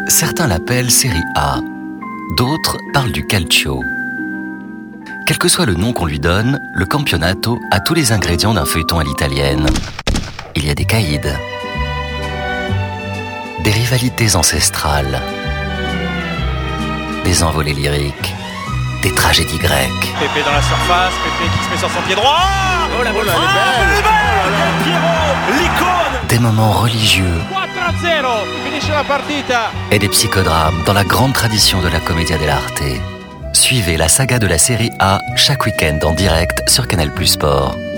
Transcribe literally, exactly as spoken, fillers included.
Certains l'appellent Série A, d'autres parlent du calcio. Quel que soit le nom qu'on lui donne, le campionato a tous les ingrédients d'un feuilleton à l'italienne. Il y a des caïds, des rivalités ancestrales, des envolées lyriques, des tragédies grecques. Pépé dans la surface, Pépé qui se met sur son pied droit. Oh la balle, oh, elle est belle, Pierrot, l'icône. Des moments religieux quatre à zéro, finisce la partita. et des psychodrames dans la grande tradition de la commedia dell'arte. Suivez la saga de la Série A chaque week-end en direct sur Canal+ Sport.